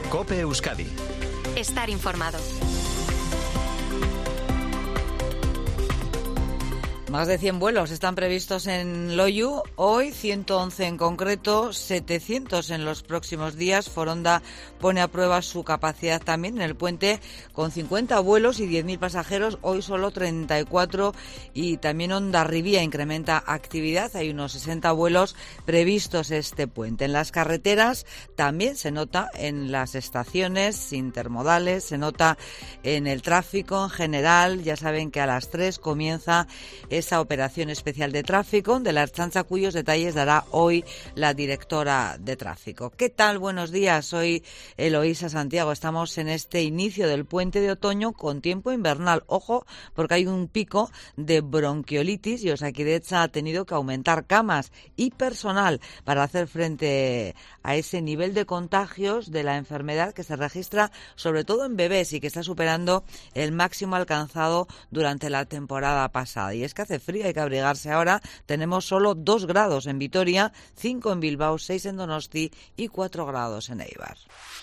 COPE Euskadi. Estar informado. Más de 100 vuelos están previstos en Loiu, hoy 111 en concreto, 700 en los próximos días. Foronda pone a prueba su capacidad también en el puente con 50 vuelos y 10.000 pasajeros, hoy solo 34, y también Hondarribia incrementa actividad, hay unos 60 vuelos previstos este puente. En las carreteras también se nota en las estaciones intermodales, se nota en el tráfico en general. Ya saben que a las 3 comienza esa operación especial de tráfico de la Ertzaintza, cuyos detalles dará hoy la directora de tráfico. ¿Qué tal? Buenos días, soy Eloísa Santiago. Estamos en este inicio del puente de otoño con tiempo invernal. Ojo, porque hay un pico de bronquiolitis y Osakidetza ha tenido que aumentar camas y personal para hacer frente a ese nivel de contagios de la enfermedad que se registra sobre todo en bebés y que está superando el máximo alcanzado durante la temporada pasada. Y es que hace frío, hay que abrigarse ahora. Tenemos solo 2 grados en Vitoria, 5 en Bilbao, 6 en Donosti y 4 grados en Eibar.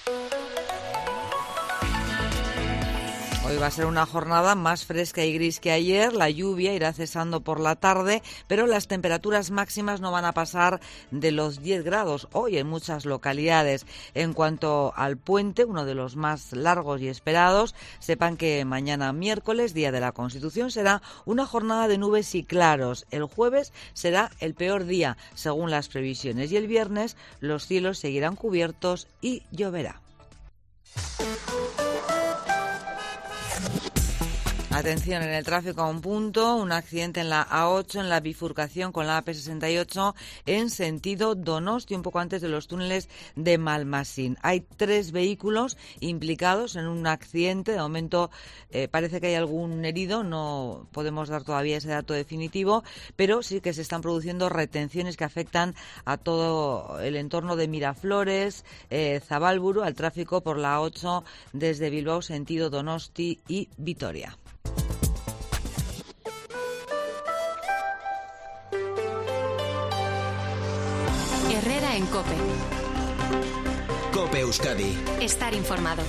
Hoy va a ser una jornada más fresca y gris que ayer. La lluvia irá cesando por la tarde, pero las temperaturas máximas no van a pasar de los 10 grados hoy en muchas localidades. En cuanto al puente, uno de los más largos y esperados, sepan que mañana miércoles, Día de la Constitución, será una jornada de nubes y claros. El jueves será el peor día, según las previsiones, y el viernes los cielos seguirán cubiertos y lloverá. Atención, en el tráfico a un punto, un accidente en la A8, en la bifurcación con la AP68 en sentido Donosti, un poco antes de los túneles de Malmasín. Hay 3 vehículos implicados en un accidente. De momento parece que hay algún herido, no podemos dar todavía ese dato definitivo, pero sí que se están produciendo retenciones que afectan a todo el entorno de Miraflores, Zabalburu, al tráfico por la A8 desde Bilbao sentido Donosti y Vitoria. Herrera en COPE. COPE Euskadi. Estar informado.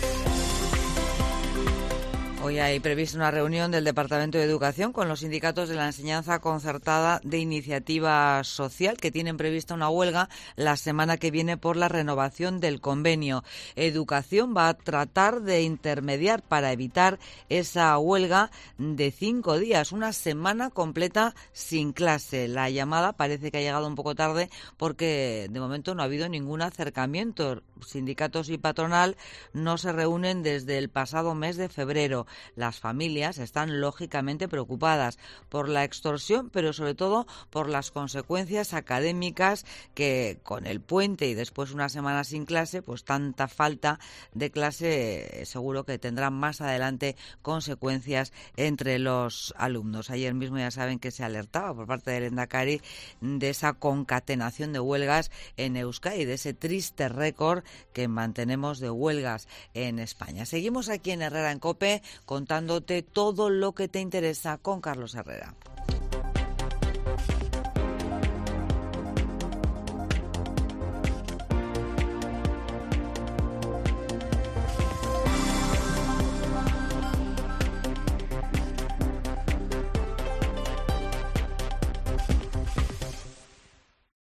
Hoy hay prevista una reunión del Departamento de Educación con los sindicatos de la enseñanza concertada de Iniciativa Social, que tienen prevista una huelga la semana que viene por la renovación del convenio. Educación va a tratar de intermediar para evitar esa huelga de 5 días, una semana completa sin clase. La llamada parece que ha llegado un poco tarde porque de momento no ha habido ningún acercamiento. Sindicatos y patronal no se reúnen desde el pasado mes de febrero. Las familias están lógicamente preocupadas por la extorsión, pero sobre todo por las consecuencias académicas que con el puente y después una semana sin clase, pues tanta falta de clase seguro que tendrán más adelante consecuencias entre los alumnos. Ayer mismo ya saben que se alertaba por parte del Lehendakari de esa concatenación de huelgas en Euskadi, de ese triste récord que mantenemos de huelgas en España. Seguimos aquí en Herrera en COPE contándote todo lo que te interesa con Carlos Herrera.